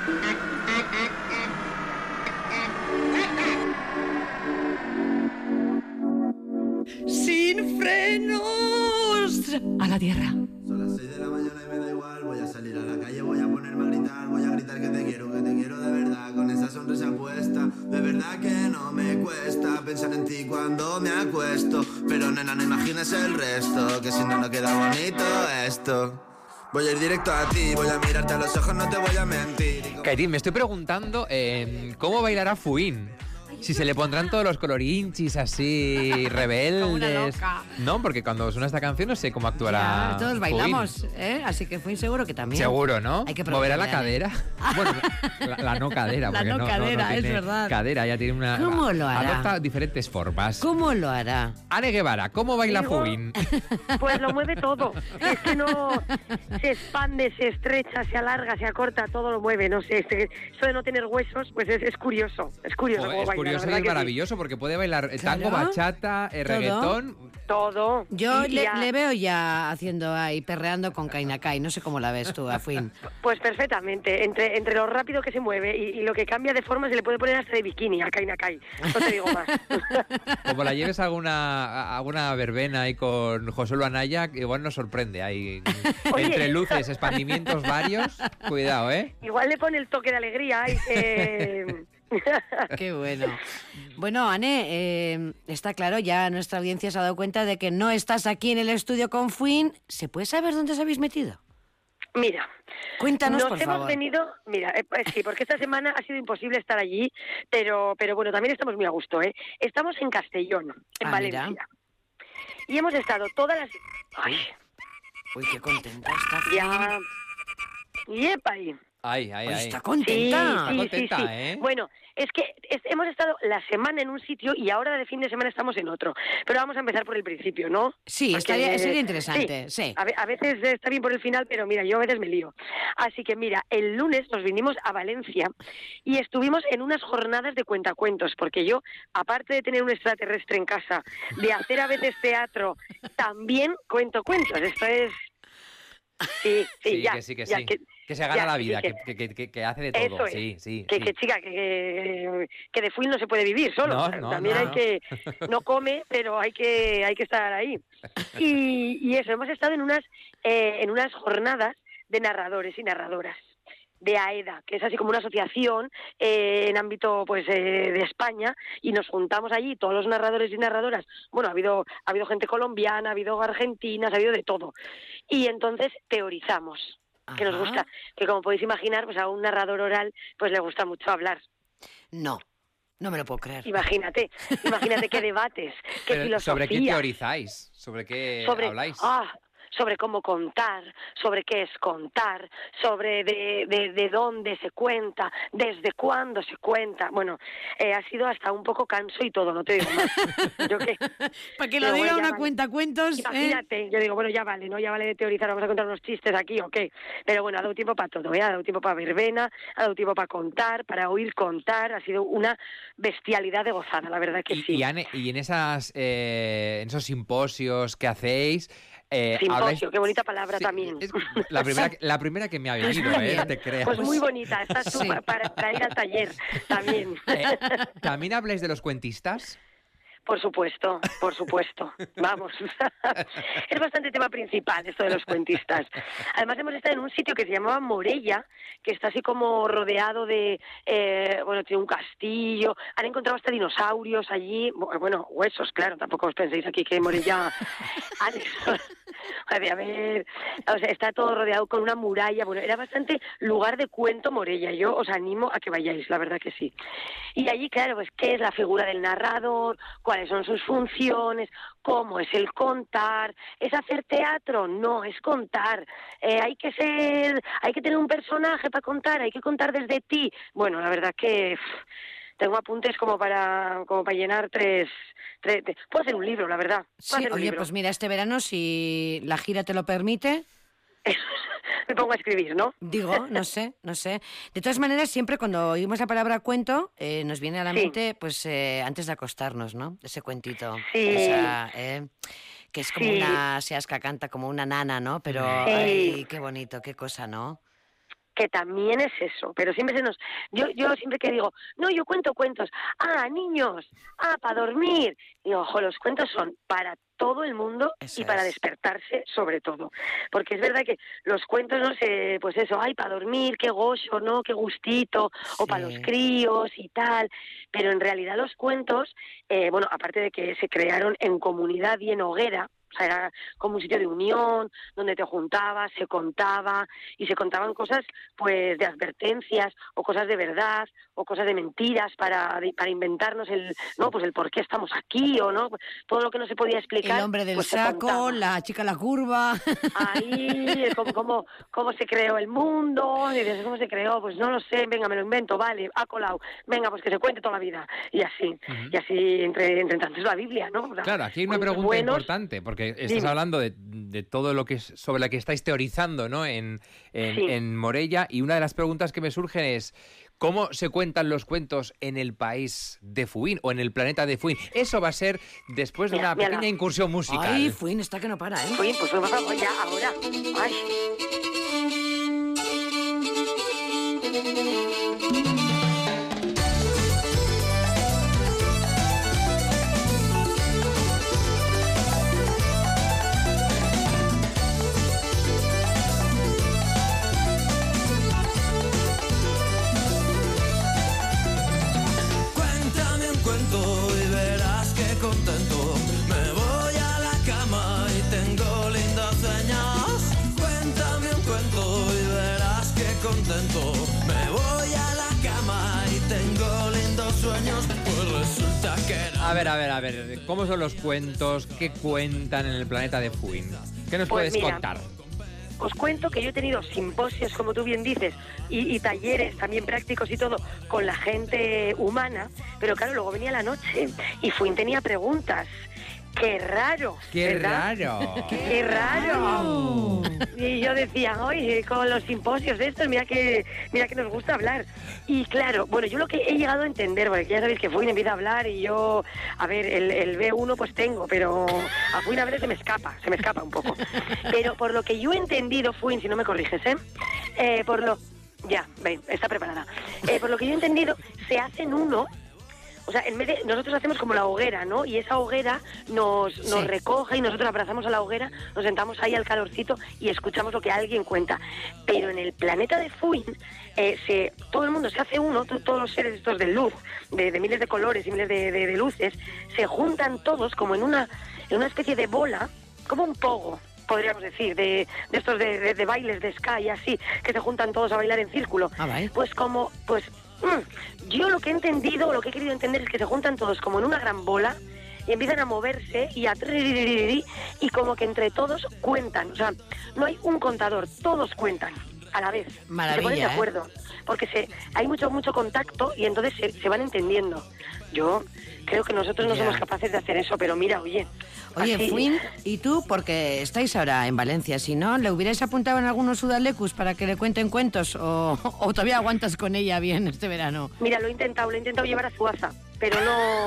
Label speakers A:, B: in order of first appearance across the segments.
A: Sin frenos a la tierra.
B: Son las 6 de la mañana y me da igual. Voy a salir a la calle, voy a ponerme a gritar. Voy a gritar que te quiero de verdad. Con esa sonrisa puesta, de verdad que no me cuesta pensar en ti cuando me acuesto. Pero nena, no imagines el resto, que si no, no queda bonito esto. Voy a ir directo a ti, voy a mirarte a los ojos, no te voy a mentir.
C: Katie, me estoy preguntando cómo bailará Fuín. Si se le pondrán todos los colorinchis así, rebeldes.
A: Como una loca.
C: No, porque cuando suena esta canción no sé cómo actuará.
A: Ya, todos
C: Fuín.
A: bailamos, ¿eh? Así que Fuín seguro que también.
C: Seguro, ¿no?
A: Hay que
C: ¿Moverá la
A: preguntarle,
C: cadera? Bueno, la no cadera.
A: La
C: porque
A: no cadera,
C: tiene
A: es verdad.
C: Cadera, ya tiene una...
A: ¿Cómo lo hará?
C: Adopta diferentes formas.
A: ¿Cómo lo hará?
C: Ane Guevara, ¿cómo baila Fuín?
D: Pues lo mueve todo. Es que no se expande, se estrecha, se alarga, se acorta, todo lo mueve. No sé, eso de no tener huesos, pues es curioso. Es curioso cómo
C: Es
D: baila,
C: curioso
D: la
C: y
D: verdad que
C: maravilloso porque puede bailar tango,
A: Claro.
C: bachata, reggaetón.
D: sí. Todo.
A: Yo
D: Y
A: le,
D: ya-
A: le veo ya haciendo ahí, perreando con Kainakai. No sé cómo la ves tú, a Fuín.
D: Pues perfectamente. Entre lo rápido que se mueve y lo que cambia de forma, se le puede poner hasta de bikini a Kainakai. No te digo más.
C: Como la lleves a alguna verbena ahí con José Luis Anaya, igual nos sorprende ahí.
D: Oye.
C: Entre luces, expandimientos varios. Cuidado, ¿eh?
D: Igual le pone el toque de alegría y que...
A: Qué bueno. Bueno, Ane, está claro, ya nuestra audiencia se ha dado cuenta de que no estás aquí en el estudio con Fuín. ¿Se puede saber dónde os habéis metido?
D: Mira,
A: Cuéntanos,
D: nos
A: por
D: hemos
A: favor.
D: venido, mira, pues sí, porque esta semana ha sido imposible estar allí, pero bueno, también estamos muy a gusto, ¿eh? Estamos en Castellón, en
A: Ah,
D: Valencia.
A: mira.
D: Y hemos estado todas las... Ay,
A: Uy, qué contenta está Fuín.
D: ya... Yepa ahí.
C: Ay, ay,
A: Uy,
C: ay.
A: está
D: Sí,
A: contenta.
D: sí,
C: contenta,
D: sí, sí.
C: ¿eh?
D: Bueno, es que hemos estado la semana en un sitio y ahora de fin de semana estamos en otro. Pero vamos a empezar por el principio, ¿no?
A: Sí,
D: Porque,
A: sería interesante, sí.
D: A veces está bien por el final, pero mira, yo a veces me lío. Así que mira, el lunes nos vinimos a Valencia y estuvimos en unas jornadas de cuentacuentos, porque yo, aparte de tener un extraterrestre en casa, de hacer a veces teatro, también cuento cuentos. Esto es... Sí,
C: Sí,
D: ya.
C: que sí, que
D: ya,
C: sí. Que se gana
D: ya,
C: la vida,
D: sí,
C: que hace de todo.
D: Eso es.
C: Sí, sí.
D: Que
C: sí.
D: chica, que de Fuín no se puede vivir solo.
C: No,
D: O sea,
C: no,
D: también
C: no,
D: hay
C: no.
D: que... No come, pero hay que estar ahí. Y eso, hemos estado en unas jornadas de narradores y narradoras de AEDA, que es así como una asociación en ámbito pues de España, y nos juntamos allí todos los narradores y narradoras. Bueno, ha habido gente colombiana, ha habido argentinas, ha habido de todo. Y entonces teorizamos, que nos
A: Ajá.
D: gusta, que como podéis imaginar, pues a un narrador oral pues le gusta mucho hablar.
A: No, no me lo puedo creer.
D: Imagínate qué debates, qué
C: Pero,
D: filosofía.
C: ¿sobre qué teorizáis? ¿Sobre qué habláis?
D: Sobre cómo contar, sobre qué es contar, sobre de dónde se cuenta, desde cuándo se cuenta. Bueno, ha sido hasta un poco canso y todo, no te digo más. ¿Yo qué?
A: Para que lo
D: Pero
A: diga
D: bueno, ya
A: una
D: vale.
A: cuentacuentos.
D: Imagínate, yo digo, bueno, ya vale, ¿no? Ya vale de teorizar, vamos a contar unos chistes aquí o qué. Pero bueno, ha dado tiempo para todo, ¿eh? Ha dado tiempo para verbena, ha dado tiempo para contar, para oír contar. Ha sido una bestialidad de gozada, la verdad que sí.
C: Y, Ane, y en en esos simposios que hacéis...
D: Simposio, qué bonita palabra
C: Sí,
D: también.
C: es la primera que me ha venido, te creas.
D: Pues muy bonita, estás tú
A: Sí.
D: para ir al taller también.
C: ¿También habláis de los cuentistas?
D: Por supuesto. Vamos. Es bastante tema principal esto de los cuentistas. Además hemos estado en un sitio que se llamaba Morella, que está así como rodeado de, tiene un castillo. Han encontrado hasta dinosaurios allí. Bueno, huesos, claro. Tampoco os penséis aquí que Morella... A ver, o sea, está todo rodeado con una muralla. Bueno, era bastante lugar de cuento Morella. Yo os animo a que vayáis, la verdad que sí. Y allí, claro, pues qué es la figura del narrador, cuáles son sus funciones, cómo es el contar. ¿Es hacer teatro? No, es contar. Hay que tener un personaje para contar, hay que contar desde ti. Bueno, la verdad que tengo apuntes como para llenar tres. Puedo hacer un libro, la verdad. Puedo
A: Sí,
D: hacer un
A: oye,
D: libro.
A: pues mira, este verano, si la gira te lo permite,
D: Me pongo a escribir, ¿no?
A: digo, no sé. De todas maneras, siempre cuando oímos la palabra cuento, nos viene a la
D: Sí.
A: mente, pues antes de acostarnos, ¿no? Ese cuentito.
D: Sí.
A: Esa, que es como
D: Sí.
A: una seasca canta, como una nana, ¿no? Pero,
D: Sí.
A: ay, qué bonito, qué cosa, ¿no?
D: que también es eso, pero siempre yo siempre que digo, no, yo cuento cuentos, niños, para dormir, digo, ojo, los cuentos son para todo el mundo
A: Eso
D: y para
A: es.
D: despertarse sobre todo, porque es verdad que los cuentos, no sé, pues eso, para dormir, qué gozo, ¿no?, qué gustito, o para los
A: Sí.
D: críos y tal, pero en realidad los cuentos, bueno, aparte de que se crearon en comunidad y en hoguera, o sea, era como un sitio de unión, donde te juntabas, se contaba, y se contaban cosas, pues, de advertencias, o cosas de verdad, o cosas de mentiras para inventarnos ¿no?, pues el por qué estamos aquí, o no, todo lo que no se podía explicar.
A: El hombre del
D: pues se
A: saco,
D: contaba.
A: la chica la curva.
D: Ahí, cómo se creó el mundo, y dices, ¿cómo se creó? Pues no lo sé, venga, me lo invento, vale, ha colado, venga, pues que se cuente toda la vida, y así, entre tanto es la Biblia, ¿no? O sea,
C: Claro, aquí hay una
D: cuentos
C: pregunta
D: buenos.
C: importante, porque estás
D: Dime.
C: hablando de todo lo que sobre lo que estáis teorizando, ¿no?, en
D: Sí.
C: Morella, y una de las preguntas que me surgen es ¿cómo se cuentan los cuentos en el país de Fuín o en el planeta de Fuín? Eso va a ser después de una
D: Mírala.
C: pequeña incursión musical.
A: Ay, Fuín, está que no para, ¿eh?
D: Oye, pues vamos ya, ahora. Ay.
B: Cuéntame un cuento y verás que contento. Me voy a la cama y tengo lindos sueños. Cuéntame un cuento y verás que contento. Me voy a la cama y tengo lindos sueños. Pues resulta que no.
C: A ver, ¿cómo son los cuentos? ¿Qué cuentan en el planeta de Fuín? ¿Qué nos
D: Pues
C: puedes
D: mira,
C: contar?
D: Os cuento que yo he tenido simposios, como tú bien dices, y talleres también prácticos y todo, con la gente humana, pero claro, luego venía la noche y Fuín tenía preguntas. ¡Qué raro!
C: ¡Qué
D: ¿verdad?
C: raro!
D: ¡Qué raro! Y yo decía, oye, con los simposios de estos, mira que nos gusta hablar. Y claro, bueno, yo lo que he llegado a entender, porque ya sabéis que Fuín empieza a hablar y yo, a ver, el B1 pues tengo, pero a Fuín a veces se me escapa un poco. Pero por lo que yo he entendido, Fuín, si no me corriges, Ya, ven, está preparada. Por lo que yo he entendido, se hacen uno. O sea, en vez de, nosotros hacemos como la hoguera, ¿no? Y esa hoguera nos recoge y nosotros abrazamos a la hoguera, nos sentamos ahí al calorcito y escuchamos lo que alguien cuenta. Pero en el planeta de Fuín, todo el mundo se hace uno, todos los seres estos de luz, de miles de colores y miles de luces, se juntan todos como en una especie de bola, como un pogo, podríamos decir, de estos de bailes de ska y así, que se juntan todos a bailar en círculo.
A: Vale.
D: Yo lo que he entendido, lo que he querido entender es que se juntan todos como en una gran bola y empiezan a moverse y y como que entre todos cuentan. O sea, no hay un contador, todos cuentan a la vez.
A: Maravilla,
D: se ponen de acuerdo, porque hay mucho contacto y entonces se van entendiendo. Yo creo que nosotros no
A: Ya.
D: somos capaces de hacer eso, pero mira, oye...
A: Oye,
D: así-
A: Fuín, ¿y tú? Porque estáis ahora en Valencia, si no, ¿le hubierais apuntado en algunos sudalecus para que le cuenten cuentos? ¿O todavía aguantas con ella bien este verano?
D: Mira, lo he intentado llevar a Zuaza, pero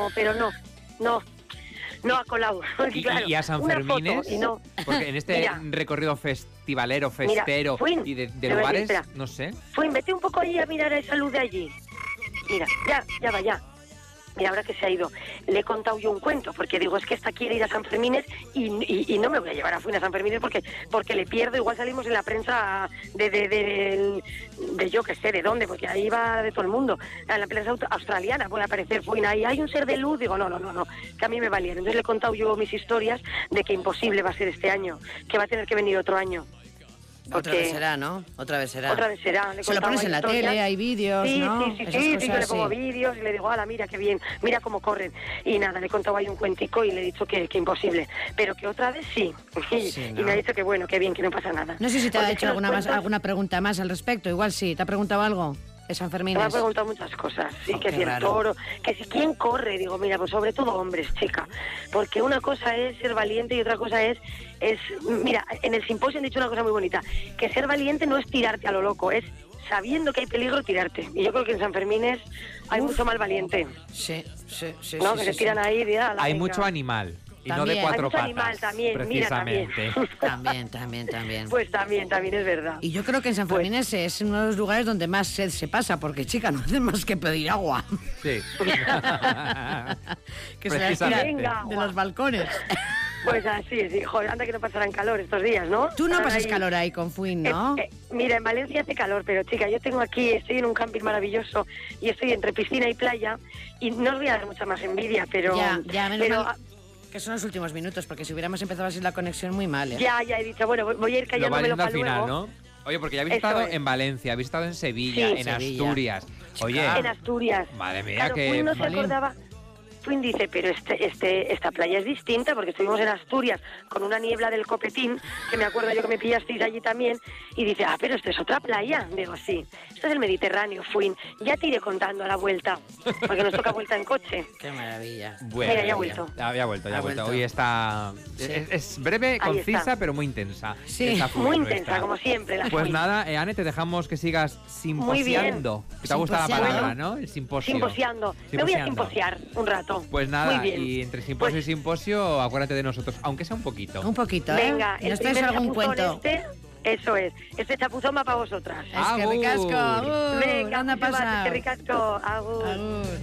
D: no ha colado. Claro,
C: ¿Y a San
D: una
C: Fermines?
D: foto y no.
C: Porque en este
D: Mira.
C: recorrido festivalero, festero
D: Fuín,
C: y de
D: te voy a
C: lugares,
D: decir, espera.
C: no sé.
D: Fuín, vete un poco allí a mirar a esa luz de allí. Mira, ya va, ya. Mira, ahora que se ha ido, le he contado yo un cuento, porque digo, es que esta quiere ir a San Fermines y no me voy a llevar a Fuín a San Fermines porque le pierdo, igual salimos en la prensa de yo que sé, de dónde, porque ahí va de todo el mundo. En la prensa australiana puede aparecer Fuín, ahí hay un ser de luz, digo, no, que a mí me valieron. Entonces le he contado yo mis historias de que imposible va a ser este año, que va a tener que venir otro año.
A: Otra vez será, ¿no? Otra vez será.
D: Otra vez será. Le he
A: Se lo
D: contado
A: pones
D: ahí
A: en la
D: historias.
A: tele, hay vídeos,
D: Sí,
A: ¿no?
D: sí,
A: Esas
D: yo le
A: cosas,
D: pongo
A: sí.
D: vídeos y le digo, ala, mira qué bien, mira cómo corren. Y nada, le he contado ahí un cuentico y le he dicho que imposible. Pero que otra vez sí.
A: Sí,
D: Y
A: ¿no?
D: me ha dicho que bueno, que bien, que no pasa nada.
A: No sé si te
D: Porque
A: ha
D: es
A: hecho
D: que los cuentos-
A: alguna pregunta más al respecto. Igual sí, ¿te ha preguntado algo de San Fermín?
D: Me ha preguntado muchas cosas, sí,
A: Oh,
D: que
A: qué
D: si el
A: raro.
D: toro, que si quién corre, digo, mira, pues sobre todo hombres, chica, porque una cosa es ser valiente y otra cosa es, mira, en el simposio han dicho una cosa muy bonita, que ser valiente no es tirarte a lo loco, es sabiendo que hay peligro tirarte, y yo creo que en San Fermines hay mucho mal valiente,
A: Sí,
D: ¿no?
A: sí,
D: que se
A: sí,
D: tiran
A: sí.
D: ahí y
C: Hay mucho animal. Y no de
A: También.
C: cuatro
D: Hay mucho
C: patas,
D: animal también, mira, también.
C: precisamente.
A: También.
D: Pues también es verdad.
A: Y yo creo que en San Fermín es uno de los lugares donde más sed se pasa, porque, chica, no hacen más que pedir agua.
C: Sí.
A: Que se la
C: Precisamente.
A: tiran
D: Venga,
A: de los balcones.
D: Pues así, sí, joder, anda que no pasarán calor estos días, ¿no?
A: Tú no
D: Estarán
A: pasas
D: ahí.
A: calor ahí con Fuin, ¿no?
D: Mira, en Valencia hace calor, pero chica, yo tengo aquí, estoy en un camping maravilloso y estoy entre piscina y playa y no os voy a dar mucha más envidia, pero...
A: Ya, menos
D: pero,
A: mal que son los últimos minutos, porque si hubiéramos empezado así la conexión muy mal, ¿eh?
D: Ya he dicho, bueno, voy a ir
C: Lo
D: callándomelo
C: valiendo al
D: para
C: final,
D: luego.
C: ¿no? Oye, porque ya habéis estado
D: Eso es.
C: en Valencia, habéis estado en Sevilla,
D: Sí,
C: en
A: Sevilla.
C: Asturias. Oye,
D: En Asturias.
C: madre mía,
D: Claro,
C: que...
D: Fuin no se
A: Jolín.
D: acordaba. Fuin dice, pero esta playa es distinta porque estuvimos en Asturias con una niebla del Copetín, que me acuerdo yo que me pillasteis allí también, y dice, pero esto es otra playa. Digo, sí, esto es el Mediterráneo, Fuin. Ya te iré contando a la vuelta, porque nos toca vuelta en coche.
A: Qué maravilla.
C: Bueno,
D: Mira, ya ha vuelto.
C: Ya ha vuelto.
A: Ha vuelto.
C: Hoy está...
A: Sí.
C: Es breve,
D: Ahí
C: concisa,
D: está.
C: pero muy intensa.
A: Sí.
C: Esta Fuin
D: Muy
C: nuestra.
D: intensa, como siempre. La
C: Pues
D: Fuin.
C: nada, Ane, te dejamos que sigas simposiando. Que te ha gustado la
A: Simposiando.
C: palabra, ¿no? El simposio.
D: Simposiando. Me voy a
C: Simposiando.
D: simposiar un rato.
C: Pues nada,
D: Muy bien.
C: y entre simposio
D: Pues-
C: y simposio, acuérdate de nosotros, aunque sea un poquito.
A: Un poquito, ¿eh?
D: Venga,
A: ¿Y
D: el
A: nos traes
D: primer
A: algún
D: chapuzón
A: cuento?
D: Eso es. Este chapuzón va para vosotras.
A: Es que ricasco.
C: Agur.
A: Agur.
D: Venga,
A: Anda,
D: mucho más,
A: pasa.
D: que ricasco. Agur.
A: Agur.